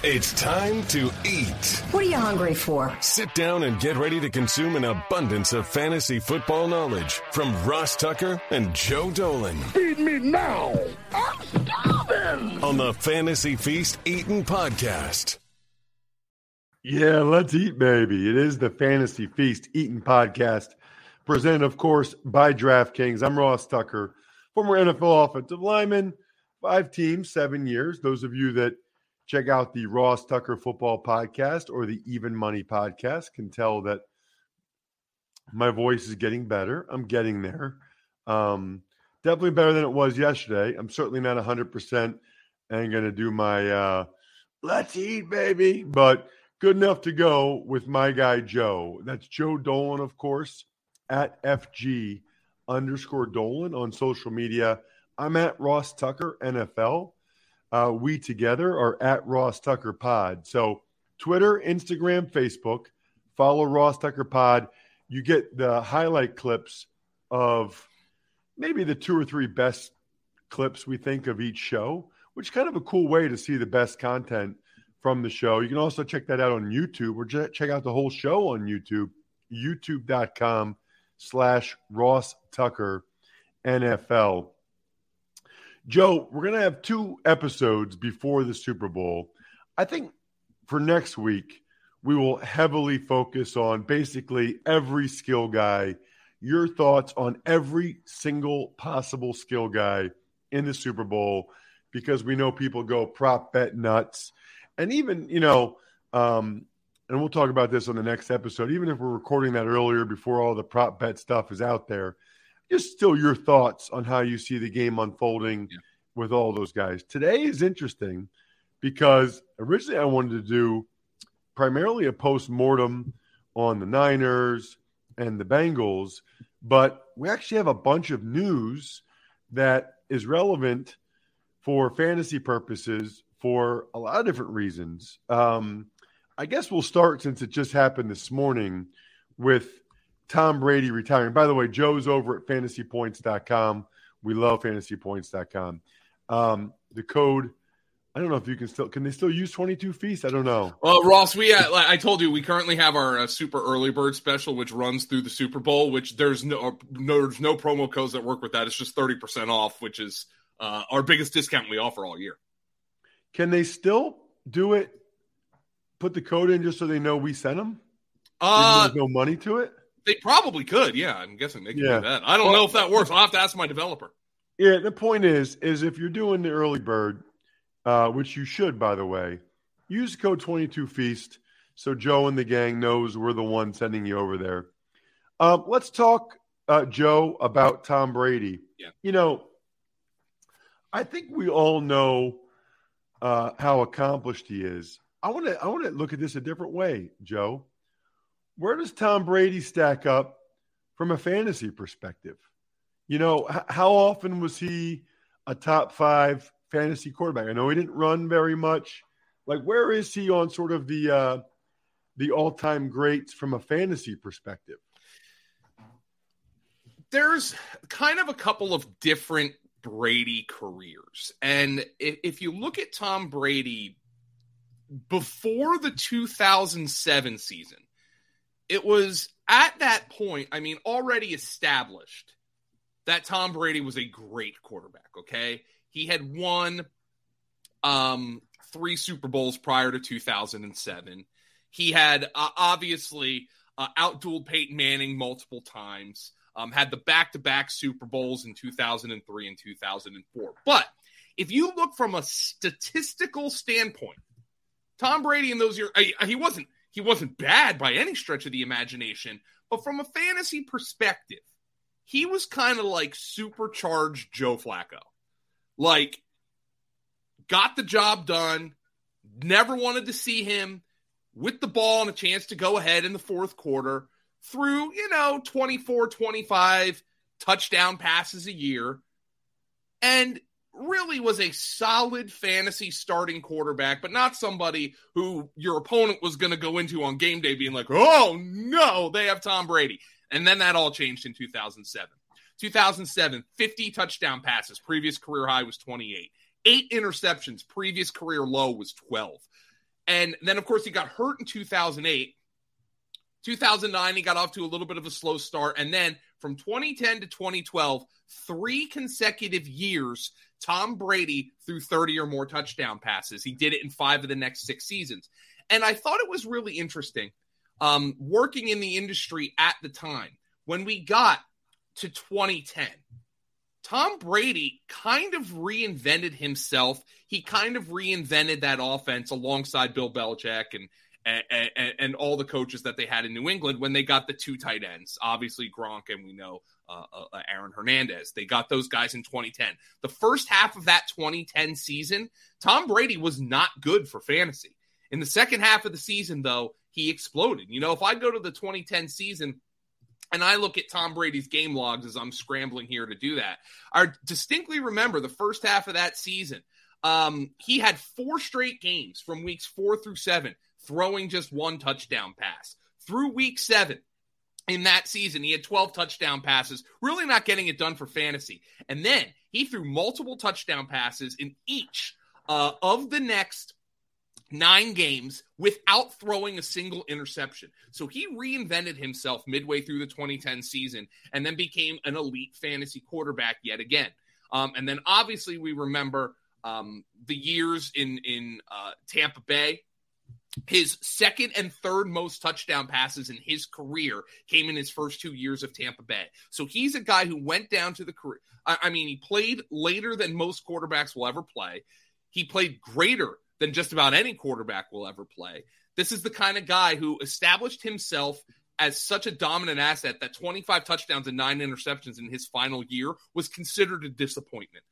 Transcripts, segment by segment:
It's time to eat. What are you hungry for? Sit down and get ready to consume an abundance of fantasy football knowledge from Ross Tucker and Joe Dolan. Feed me now. I'm starving. On the Fantasy Feast Eatin' Podcast. Yeah, let's eat, baby. It is the Fantasy Feast Eatin' Podcast, presented, of course, by DraftKings. I'm Ross Tucker, former NFL offensive lineman, 5 teams, 7 years. Those of you that check out the Ross Tucker Football Podcast or the Even Money Podcast can tell that my voice is getting better. I'm getting there. Definitely better than it was yesterday. I'm certainly not 100% and going to do my let's eat, baby, but good enough to go with my guy, Joe. That's Joe Dolan, of course, at FG_Dolan on social media. I'm at Ross Tucker NFL. We together are at Ross Tucker Pod. So Twitter, Instagram, Facebook, follow Ross Tucker Pod. You get the highlight clips of maybe the 2 or 3 best clips we think of each show, which is kind of a cool way to see the best content from the show. You can also check that out on YouTube or check out the whole show on YouTube, youtube.com/Ross Tucker NFL. Joe, we're going to have 2 episodes before the Super Bowl. I think for next week, we will heavily focus on basically every skill guy, your thoughts on every single possible skill guy in the Super Bowl, because we know people go prop bet nuts. And even, and we'll talk about this on the next episode, even if we're recording that earlier before all the prop bet stuff is out there, just still your thoughts on how you see the game unfolding with all those guys. Today is interesting because originally I wanted to do primarily a post-mortem on the Niners and the Bengals, but we actually have a bunch of news that is relevant for fantasy purposes for a lot of different reasons. I guess we'll start, since it just happened this morning, with Tom Brady retiring. By the way, Joe's over at fantasypoints.com. We love fantasypoints.com. The code, I don't know if you can they still use 22 Feast? I don't know. Well, Ross, like I told you, we currently have our super early bird special, which runs through the Super Bowl, which there's no promo codes that work with that. It's just 30% off, which is our biggest discount we offer all year. Can they still do it? Put the code in just so they know we sent them? There's no money to it? They probably could, yeah. I'm guessing they can do that. I don't know if that works. I'll have to ask my developer. Yeah, the point is if you're doing the early bird, which you should, by the way, use code 22Feast so Joe and the gang knows we're the one sending you over there. Let's talk, Joe, about Tom Brady. Yeah. I think we all know how accomplished he is. I want to look at this a different way, Joe. Where does Tom Brady stack up from a fantasy perspective? How often was he a top 5 fantasy quarterback? I know he didn't run very much. Like, where is he on sort of the all-time greats from a fantasy perspective? There's kind of a couple of different Brady careers. And if you look at Tom Brady before the 2007 season, it was at that point, already established that Tom Brady was a great quarterback, okay? He had won 3 Super Bowls prior to 2007. He had obviously outdueled Peyton Manning multiple times, had the back-to-back Super Bowls in 2003 and 2004. But if you look from a statistical standpoint, Tom Brady in those years, he wasn't bad by any stretch of the imagination, but from a fantasy perspective, he was kind of like supercharged Joe Flacco. Like, got the job done, never wanted to see him with the ball and a chance to go ahead in the fourth quarter through, 24, 25 touchdown passes a year, and really was a solid fantasy starting quarterback, but not somebody who your opponent was going to go into on game day being like, oh, no, they have Tom Brady. And then that all changed in 2007. 2007, 50 touchdown passes. Previous career high was 28. 8 interceptions. Previous career low was 12. And then, of course, he got hurt in 2008. 2009, he got off to a little bit of a slow start. And then from 2010 to 2012, 3 consecutive years, Tom Brady threw 30 or more touchdown passes. He did it in 5 of the next 6 seasons. And I thought it was really interesting, working in the industry at the time, when we got to 2010, Tom Brady kind of reinvented himself. He kind of reinvented that offense alongside Bill Belichick and all the coaches that they had in New England when they got the 2 tight ends. Obviously, Gronk, and we know Aaron Hernandez. They got those guys in 2010. The first half of that 2010 season, Tom Brady was not good for fantasy. In the second half of the season, though, he exploded. If I go to the 2010 season and I look at Tom Brady's game logs as I'm scrambling here to do that, I distinctly remember the first half of that season. He had 4 straight games from weeks 4 through 7 throwing just 1 touchdown pass. Through week 7 in that season, he had 12 touchdown passes, really not getting it done for fantasy. And then he threw multiple touchdown passes in each of the next 9 games without throwing a single interception. So he reinvented himself midway through the 2010 season and then became an elite fantasy quarterback yet again. And then obviously we remember the years in Tampa Bay. His second and third most touchdown passes in his career came in his first 2 years of Tampa Bay. So he's a guy who went down to the career. He played later than most quarterbacks will ever play. He played greater than just about any quarterback will ever play. This is the kind of guy who established himself as such a dominant asset that 25 touchdowns and 9 interceptions in his final year was considered a disappointment.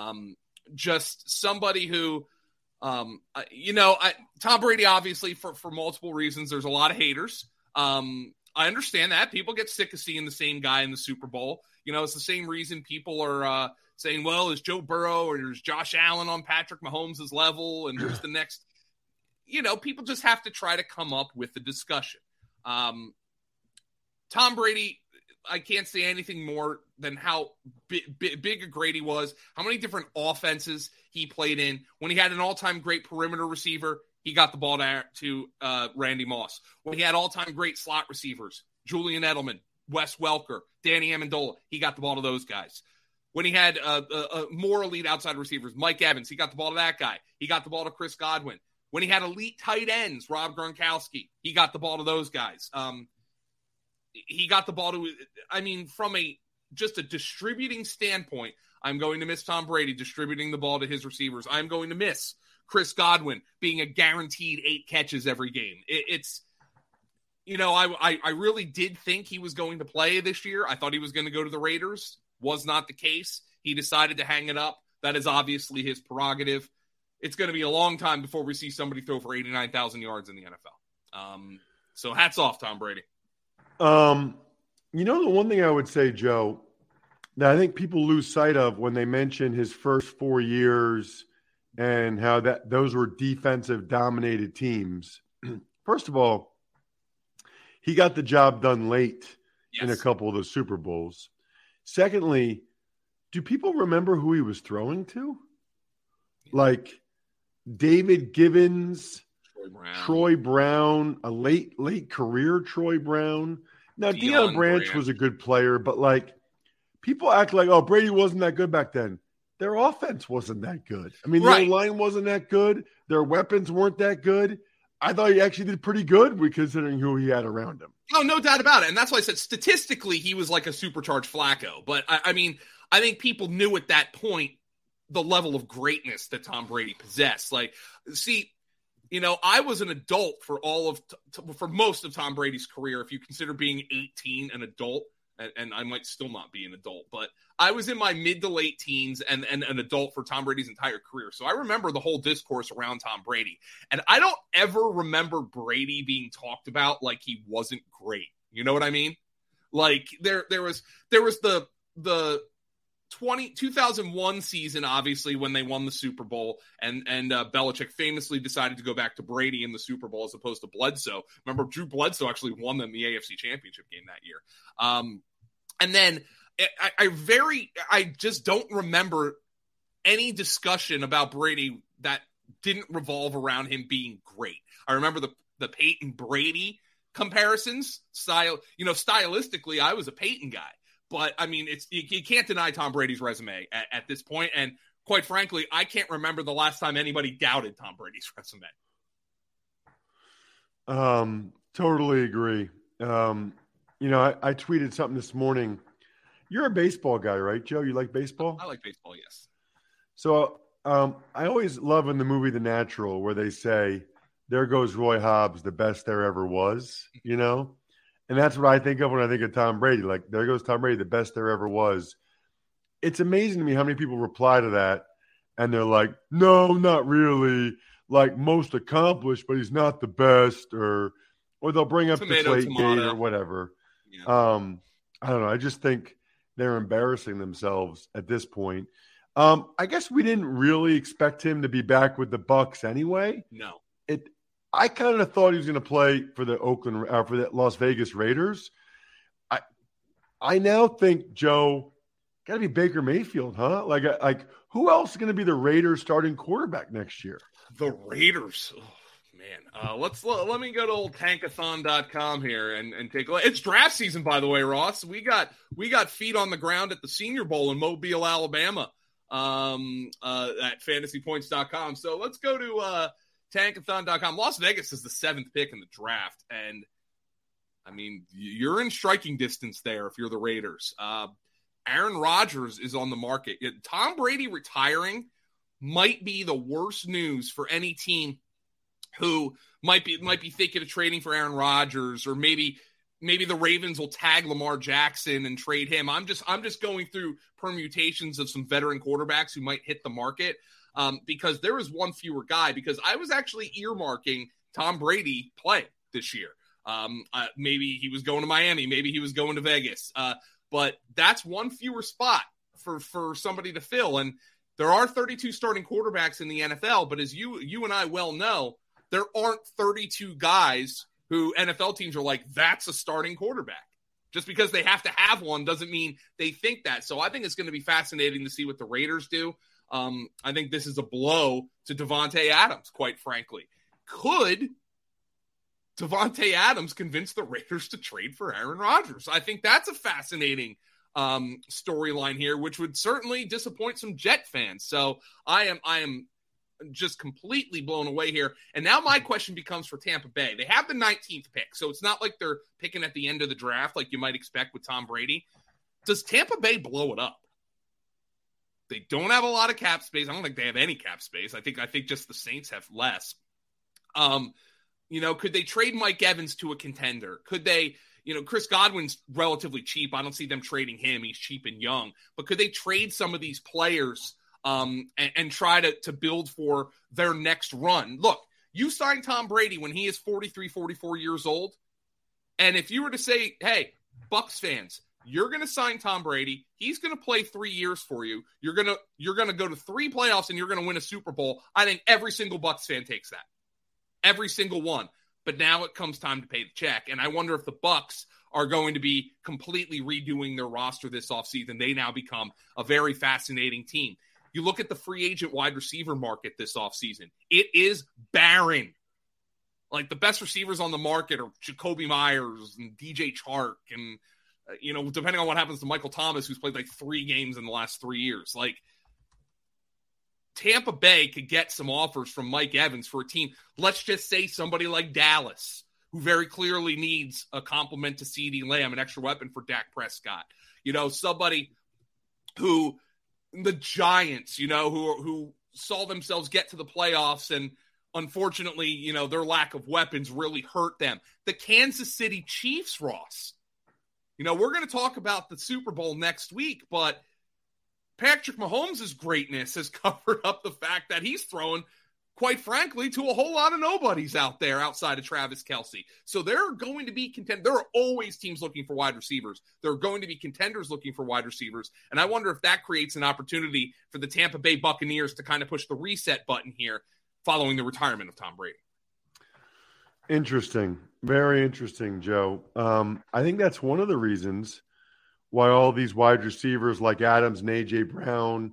Just somebody who, Tom Brady, obviously, for multiple reasons, there's a lot of haters. I understand that. People get sick of seeing the same guy in the Super Bowl. It's the same reason people are saying, well, is Joe Burrow or is Josh Allen on Patrick Mahomes' level? And who's the next? People just have to try to come up with the discussion. Tom Brady, I can't say anything more than how big a great he was, how many different offenses he played in. When he had an all-time great perimeter receiver, he got the ball to Randy Moss. When he had all-time great slot receivers, Julian Edelman, Wes Welker, Danny Amendola, he got the ball to those guys. When he had more elite outside receivers, Mike Evans, he got the ball to that guy. He got the ball to Chris Godwin. When he had elite tight ends, Rob Gronkowski, he got the ball to those guys. He got the ball to, from just a distributing standpoint, I'm going to miss Tom Brady distributing the ball to his receivers. I'm going to miss Chris Godwin being a guaranteed 8 catches every game. I really did think he was going to play this year. I thought he was going to go to the Raiders. Was not the case. He decided to hang it up. That is obviously his prerogative. It's going to be a long time before we see somebody throw for 89,000 yards in the NFL. So hats off, Tom Brady. The one thing I would say, Joe, that I think people lose sight of when they mention his first 4 years and how those were defensive dominated teams. First of all, he got the job done late in a couple of the Super Bowls. Secondly, do people remember who he was throwing to? Like David Givens, Troy Brown, a late career Troy Brown. Now, Deion Branch was a good player, but people act like, oh, Brady wasn't that good back then. Their offense wasn't that good. Their line wasn't that good. Their weapons weren't that good. I thought he actually did pretty good considering who he had around him. Oh, no doubt about it. And that's why I said statistically he was like a supercharged Flacco. But, I think people knew at that point the level of greatness that Tom Brady possessed. I was an adult for for most of Tom Brady's career. If you consider being 18 an adult, and I might still not be an adult, but I was in my mid to late teens and an adult for Tom Brady's entire career. So I remember the whole discourse around Tom Brady. And I don't ever remember Brady being talked about like he wasn't great. You know what I mean? There was the 2001 season, obviously, when they won the Super Bowl, and Belichick famously decided to go back to Brady in the Super Bowl as opposed to Bledsoe. Remember, Drew Bledsoe actually won them the AFC Championship game that year. And then I just don't remember any discussion about Brady that didn't revolve around him being great. I remember the Peyton Brady comparisons. Stylistically, I was a Peyton guy. But, I mean, you can't deny Tom Brady's resume at this point. And quite frankly, I can't remember the last time anybody doubted Tom Brady's resume. Totally agree. I tweeted something this morning. You're a baseball guy, right, Joe? You like baseball? I like baseball, yes. So I always love in the movie The Natural where they say, there goes Roy Hobbs, the best there ever was, And that's what I think of when I think of Tom Brady. Like, there goes Tom Brady, the best there ever was. It's amazing to me how many people reply to that, and they're like, no, not really. Like, most accomplished, but he's not the best. Or they'll bring up the plate game or whatever. Yeah. I don't know. I just think they're embarrassing themselves at this point. I guess we didn't really expect him to be back with the Bucs anyway. No. I kind of thought he was going to play for the Las Vegas Raiders. I now think, Joe, got to be Baker Mayfield, huh? Like who else is going to be the Raiders starting quarterback next year? The Raiders. Oh, man. Let me go to old tankathon.com here and take a look. It's draft season, by the way, Ross. We got feet on the ground at the Senior Bowl in Mobile, Alabama, at fantasypoints.com. So let's go to tankathon.com. Las Vegas is the 7th pick in the draft. And, I mean, you're in striking distance there if you're the Raiders. Aaron Rodgers is on the market. Tom Brady retiring might be the worst news for any team who might be thinking of trading for Aaron Rodgers, or maybe the Ravens will tag Lamar Jackson and trade him. I'm just going through permutations of some veteran quarterbacks who might hit the market. Because there is one fewer guy, because I was actually earmarking Tom Brady play this year. Maybe he was going to Miami, maybe he was going to Vegas. But that's one fewer spot for somebody to fill. And there are 32 starting quarterbacks in the NFL, but as you and I well know, there aren't 32 guys who NFL teams are like, that's a starting quarterback. Just because they have to have one doesn't mean they think that. So I think it's going to be fascinating to see what the Raiders do. I think this is a blow to Davante Adams, quite frankly. Could Davante Adams convince the Raiders to trade for Aaron Rodgers? I think that's a fascinating storyline here, which would certainly disappoint some Jet fans. So I am just completely blown away here. And now my question becomes for Tampa Bay. They have the 19th pick, so it's not like they're picking at the end of the draft like you might expect with Tom Brady. Does Tampa Bay blow it up? They don't have a lot of cap space. I don't think they have any cap space. I think just the Saints have less. Could they trade Mike Evans to a contender? Could they, Chris Godwin's relatively cheap. I don't see them trading him. He's cheap and young. But could they trade some of these players and try to build for their next run? Look, you signed Tom Brady when he is 43, 44 years old. And if you were to say, hey, Bucs fans, you're going to sign Tom Brady. He's going to play 3 years for you. You're going to go to 3 playoffs and you're going to win a Super Bowl. I think every single Bucs fan takes that. Every single one. But now it comes time to pay the check. And I wonder if the Bucs are going to be completely redoing their roster this offseason. They now become a very fascinating team. You look at the free agent wide receiver market this offseason. It is barren. Like, the best receivers on the market are Jacoby Myers and DJ Chark and depending on what happens to Michael Thomas, who's played like 3 games in the last 3 years. Like, Tampa Bay could get some offers from Mike Evans for a team. Let's just say somebody like Dallas, who very clearly needs a complement to CeeDee Lamb, an extra weapon for Dak Prescott. Somebody who the Giants, who saw themselves get to the playoffs and unfortunately, their lack of weapons really hurt them. The Kansas City Chiefs, Ross. We're going to talk about the Super Bowl next week, but Patrick Mahomes' greatness has covered up the fact that he's thrown, quite frankly, to a whole lot of nobodies out there outside of Travis Kelce. So there are going to be contenders. There are always teams looking for wide receivers. There are going to be contenders looking for wide receivers. And I wonder if that creates an opportunity for the Tampa Bay Buccaneers to kind of push the reset button here following the retirement of Tom Brady. Interesting. Very interesting, Joe. I think that's one of the reasons why all these wide receivers like Adams and A.J. Brown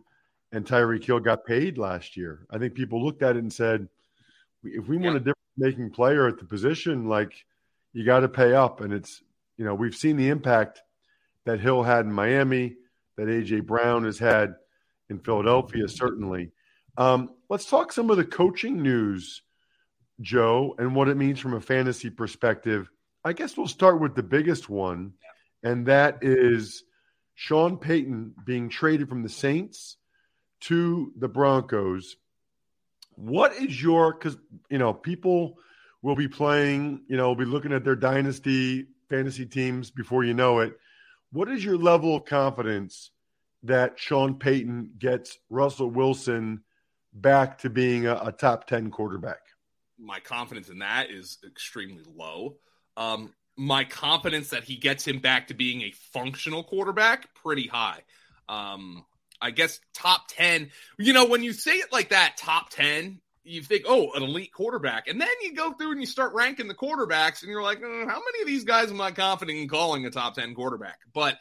and Tyreek Hill got paid last year. I think people looked at it and said, if we want a difference-making player at the position, like, you got to pay up. And it's, we've seen the impact that Hill had in Miami, that A.J. Brown has had in Philadelphia, certainly. Let's talk some of the coaching news, Joe, and what it means from a fantasy perspective. I guess we'll start with the biggest one, and that is Sean Payton being traded from the Saints to the Broncos. What is your – because, people will be playing, be looking at their dynasty fantasy teams before you know it. What is your level of confidence that Sean Payton gets Russell Wilson back to being a top 10 quarterback? My confidence in that is extremely low. My confidence that he gets him back to being a functional quarterback, pretty high. I guess top 10, when you say it like that, top 10, you think, oh, an elite quarterback. And then you go through and you start ranking the quarterbacks and you're like, how many of these guys am I confident in calling a top 10 quarterback? But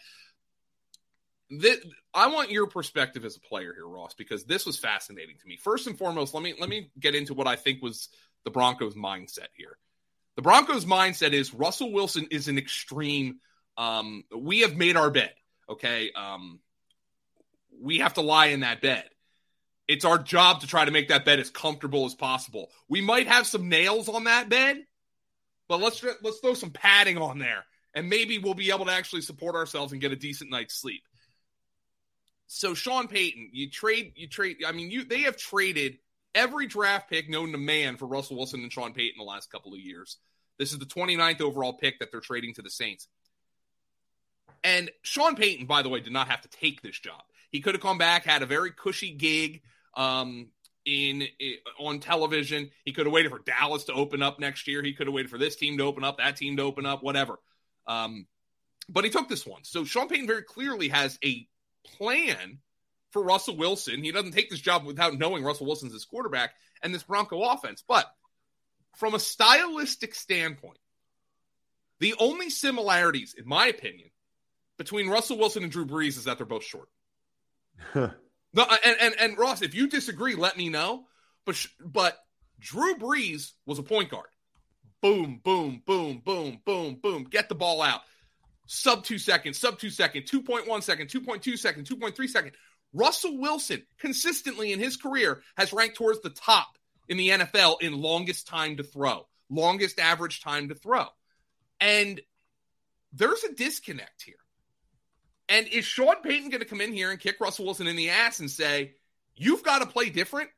I want your perspective as a player here, Ross, because this was fascinating to me. First and foremost, let me get into what I think was the Broncos' mindset here. The Broncos' mindset is Russell Wilson is an extreme. We have made our bed, okay? We have to lie in that bed. It's our job to try to make that bed as comfortable as possible. We might have some nails on that bed, but let's throw some padding on there, and maybe we'll be able to actually support ourselves and get a decent night's sleep. So Sean Payton, they have traded every draft pick known to man for Russell Wilson and Sean Payton the last couple of years. This is the 29th overall pick that they're trading to the Saints. And Sean Payton, by the way, did not have to take this job. He could have come back, had a very cushy gig on television. He could have waited for Dallas to open up next year. He could have waited for this team to open up, that team to open up, whatever. But he took this one. So Sean Payton very clearly has a plan for Russell Wilson. He doesn't take this job without knowing Russell Wilson's his quarterback and this Bronco offense. But from a stylistic standpoint, the only similarities, in my opinion, between Russell Wilson and Drew Brees is that they're both short. No, and Ross, if you disagree, let me know. But Drew Brees was a point guard. Boom, boom, boom, boom, boom, boom. Get the ball out. Sub 2 seconds, 2.1 second, 2.2 second, 2.3 second. Russell Wilson consistently in his career has ranked towards the top in the NFL in longest time to throw, longest average time to throw. And there's a disconnect here. And is Sean Payton going to come in here and kick Russell Wilson in the ass and say, you've got to play different?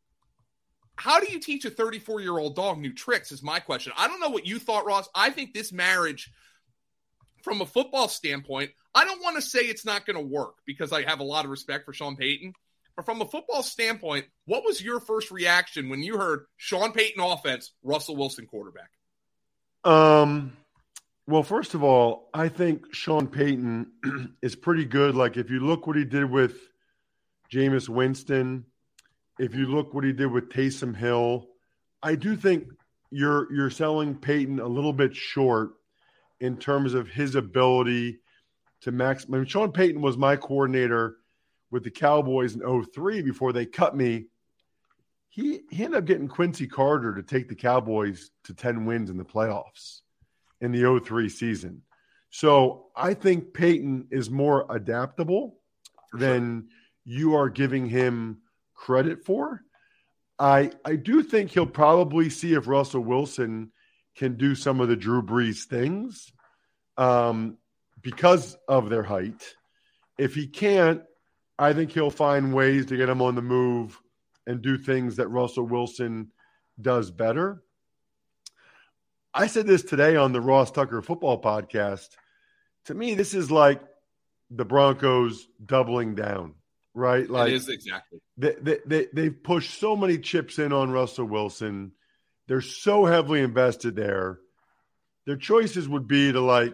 How do you teach a 34-year-old dog new tricks is my question. I don't know what you thought, Ross. I think this marriage, from a football standpoint, I don't want to say it's not going to work because I have a lot of respect for Sean Payton. But from a football standpoint, what was your first reaction when you heard Sean Payton offense, Russell Wilson quarterback? Well, first of all, I think Sean Payton is pretty good. Like, if you look what he did with Jameis Winston, if you look what he did with Taysom Hill, I do think you're selling Payton a little bit short in terms of his ability to maximize. I mean, Sean Payton was my coordinator with the Cowboys in 2003 before they cut me. He ended up getting Quincy Carter to take the Cowboys to 10 wins in the playoffs in the 2003 season. So I think Payton is more adaptable than you are giving him credit for. I do think he'll probably see if Russell Wilson can do some of the Drew Brees things because of their height. If he can't, I think he'll find ways to get him on the move and do things that Russell Wilson does better. I said this today on the Ross Tucker Football Podcast. To me, this is like the Broncos doubling down, right? Like, it is exactly. They've pushed so many chips in on Russell Wilson. They're so heavily invested there. Their choices would be to,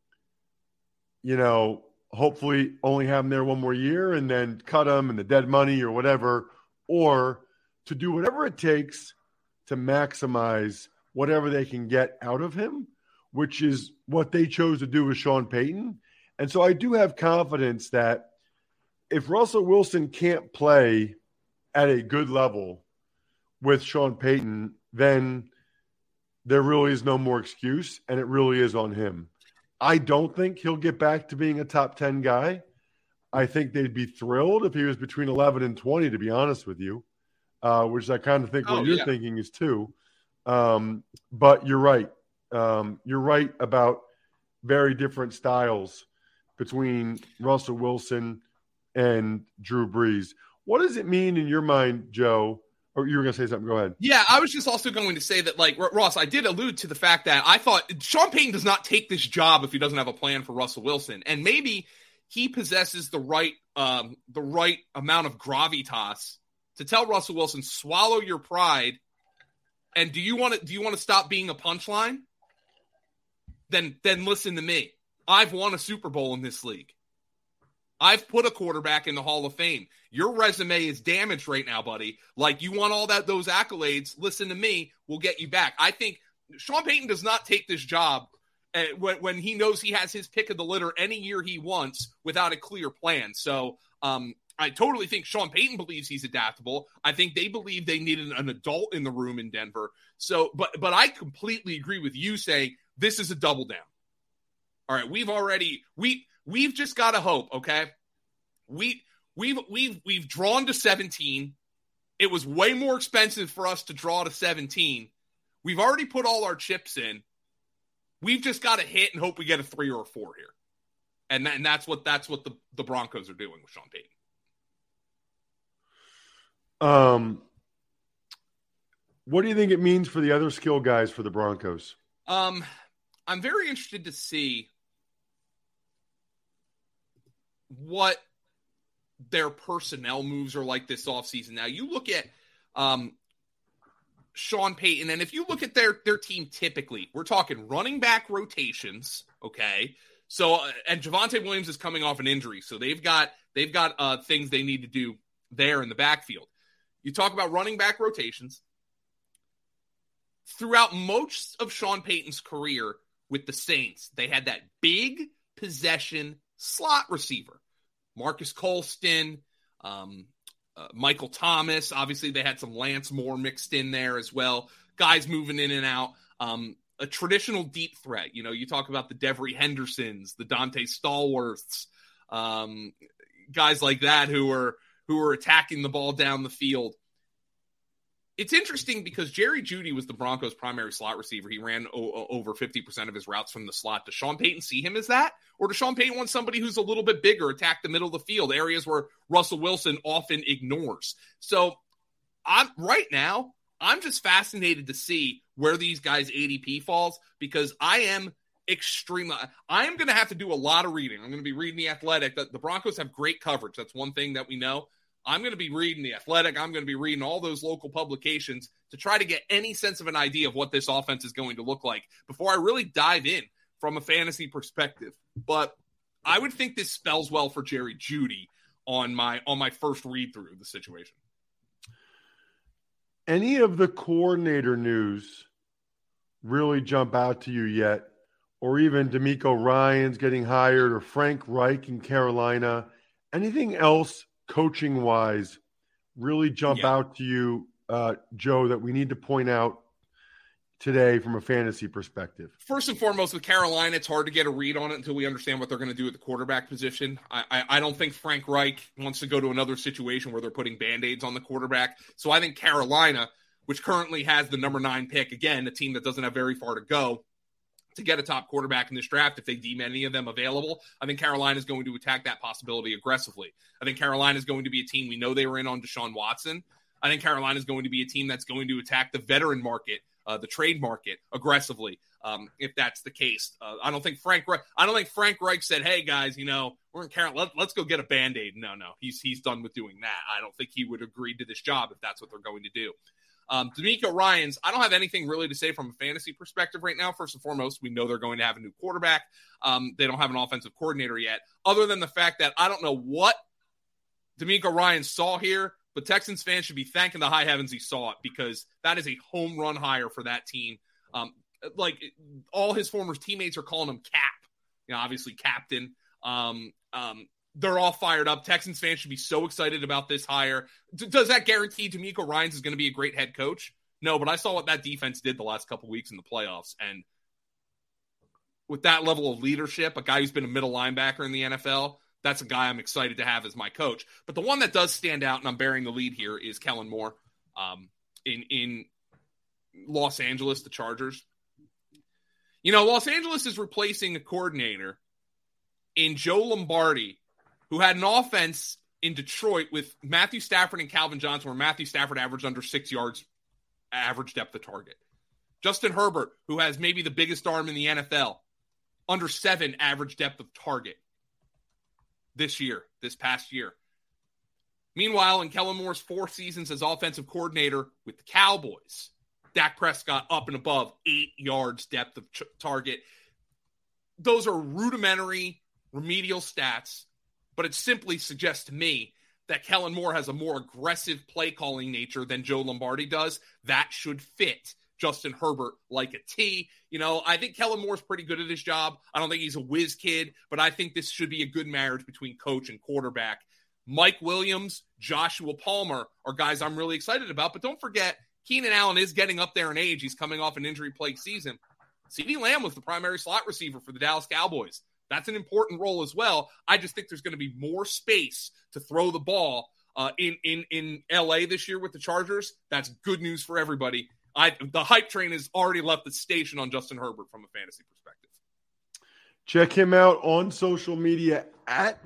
hopefully only have him there one more year and then cut him and the dead money or whatever, or to do whatever it takes to maximize whatever they can get out of him, which is what they chose to do with Sean Payton. And so I do have confidence that if Russell Wilson can't play at a good level with Sean Payton, then there really is no more excuse, and it really is on him. I don't think he'll get back to being a top 10 guy. I think they'd be thrilled if he was between 11 and 20, to be honest with you, which I kind of think what you're thinking is too. But you're right. You're right about very different styles between Russell Wilson and Drew Brees. What does it mean in your mind, Joe? Or you were going to say something. Go ahead. Yeah, I was just also going to say that, like, Ross, I did allude to the fact that I thought Sean Payton does not take this job if he doesn't have a plan for Russell Wilson. And maybe he possesses the right amount of gravitas to tell Russell Wilson, swallow your pride. And do you want to stop being a punchline? Then listen to me. I've won a Super Bowl in this league. I've put a quarterback in the Hall of Fame. Your resume is damaged right now, buddy. Like, you want all those accolades, listen to me, we'll get you back. I think Sean Payton does not take this job when he knows he has his pick of the litter any year he wants without a clear plan. So I totally think Sean Payton believes he's adaptable. I think they believe they needed an adult in the room in Denver. So, but I completely agree with you saying this is a double down. All right, we've just got to hope, okay? We've drawn to 17. It was way more expensive for us to draw to 17. We've already put all our chips in. We've just got to hit and hope we get a 3 or a 4 here. And that's what the Broncos are doing with Sean Payton. What do you think it means for the other skill guys for the Broncos? I'm very interested to see what their personnel moves are like this offseason. Now, you look at Sean Payton, and if you look at their team typically, we're talking running back rotations, okay? So, and Javonte Williams is coming off an injury, so they've got things they need to do there in the backfield. You talk about running back rotations. Throughout most of Sean Payton's career with the Saints, they had that big possession slot receiver. Marcus Colston, Michael Thomas. Obviously, they had some Lance Moore mixed in there as well. Guys moving in and out. A traditional deep threat. You know, you talk about the Devery Hendersons, the Dante Stallworths, guys like that who are attacking the ball down the field. It's interesting because Jerry Jeudy was the Broncos' primary slot receiver. He ran over 50% of his routes from the slot. Does Sean Payton see him as that? Or does Sean Payton want somebody who's a little bit bigger, attack the middle of the field, areas where Russell Wilson often ignores? So right now, I'm just fascinated to see where these guys' ADP falls, because I am going to have to do a lot of reading. I'm going to be reading The Athletic. The Broncos have great coverage. That's one thing that we know. I'm going to be reading The Athletic. I'm going to be reading all those local publications to try to get any sense of an idea of what this offense is going to look like before I really dive in from a fantasy perspective. But I would think this spells well for Jerry Jeudy on my first read through of the situation. Any of the coordinator news really jump out to you yet? Or even DeMeco Ryans getting hired, or Frank Reich in Carolina? Anything else coaching-wise really jump out to you, Joe, that we need to point out today from a fantasy perspective? First and foremost, with Carolina, it's hard to get a read on it until we understand what they're going to do at the quarterback position. I don't think Frank Reich wants to go to another situation where they're putting Band-Aids on the quarterback. So I think Carolina, which currently has the number 9 pick, again, a team that doesn't have very far to go, to get a top quarterback in this draft, if they deem any of them available, I think Carolina is going to attack that possibility aggressively. I think Carolina is going to be a team, we know they were in on Deshaun Watson. I think Carolina is going to be a team that's going to attack the veteran market, the trade market aggressively, if that's the case. I don't think Frank Reich said, "Hey guys, we're in Carolina, let's go get a Band-Aid." No, he's done with doing that. I don't think he would agree to this job if that's what they're going to do. DeMeco Ryans, I don't have anything really to say from a fantasy perspective right now. First and foremost, we know they're going to have a new quarterback. They don't have an offensive coordinator yet, other than the fact that I don't know what DeMeco Ryans saw here, but Texans fans should be thanking the high heavens he saw it, because that is a home run hire for that team. Like all his former teammates are calling him Cap, obviously captain. they're all fired up. Texans fans should be so excited about this hire. Does that guarantee DeMeco Ryans is going to be a great head coach? No, but I saw what that defense did the last couple weeks in the playoffs. And with that level of leadership, a guy who's been a middle linebacker in the NFL, that's a guy I'm excited to have as my coach. But the one that does stand out, and I'm bearing the lead here, is Kellen Moore in Los Angeles, the Chargers. You know, Los Angeles is replacing a coordinator in Joe Lombardi, who had an offense in Detroit with Matthew Stafford and Calvin Johnson, where Matthew Stafford averaged under 6 yards average depth of target. Justin Herbert, who has maybe the biggest arm in the NFL, under 7 average depth of target this past year. Meanwhile, in Kellen Moore's 4 seasons as offensive coordinator with the Cowboys, Dak Prescott up and above 8 yards depth of target. Those are rudimentary, remedial stats, but it simply suggests to me that Kellen Moore has a more aggressive play calling nature than Joe Lombardi does. That should fit Justin Herbert like a T. You know, I think Kellen Moore's pretty good at his job. I don't think he's a whiz kid, but I think this should be a good marriage between coach and quarterback. Mike Williams, Joshua Palmer are guys I'm really excited about, but don't forget, Keenan Allen is getting up there in age. He's coming off an injury-plagued season. CeeDee Lamb was the primary slot receiver for the Dallas Cowboys. That's an important role as well. I just think there's going to be more space to throw the ball in LA this year with the Chargers. That's good news for everybody. The hype train has already left the station on Justin Herbert from a fantasy perspective. Check him out on social media at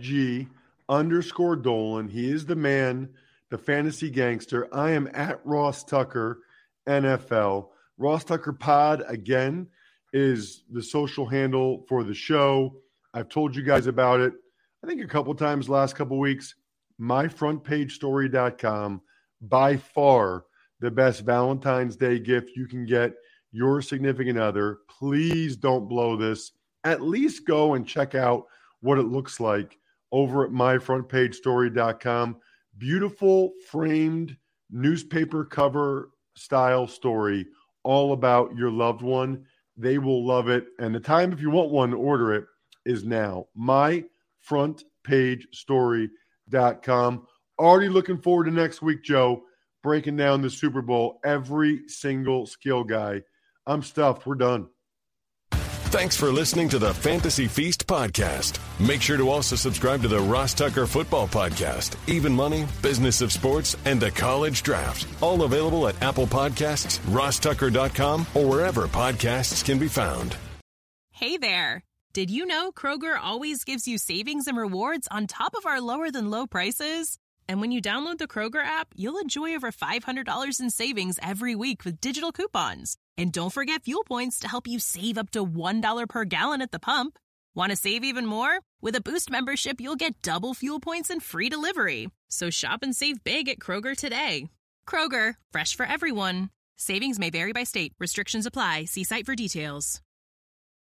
FG_Dolan. He is the man, the fantasy gangster. I am at Ross Tucker NFL. Ross Tucker Pod, again, is the social handle for the show. I've told you guys about it, I think a couple times last couple weeks. MyFrontPageStory.com, by far the best Valentine's Day gift you can get your significant other. Please don't blow this. At least go and check out what it looks like over at MyFrontPageStory.com. Beautiful framed newspaper cover style story all about your loved one. They will love it. And the time, if you want one, to order it is now. MyFrontPageStory.com. Already looking forward to next week, Joe, breaking down the Super Bowl, every single skill guy. I'm stuffed. We're done. Thanks for listening to the Fantasy Feast podcast. Make sure to also subscribe to the Ross Tucker Football Podcast, Even Money, Business of Sports, and the College Draft. All available at Apple Podcasts, rosstucker.com, or wherever podcasts can be found. Hey there. Did you know Kroger always gives you savings and rewards on top of our lower-than-low prices? And when you download the Kroger app, you'll enjoy over $500 in savings every week with digital coupons. And don't forget fuel points to help you save up to $1 per gallon at the pump. Want to save even more? With a Boost membership, you'll get double fuel points and free delivery. So shop and save big at Kroger today. Kroger, fresh for everyone. Savings may vary by state. Restrictions apply. See site for details.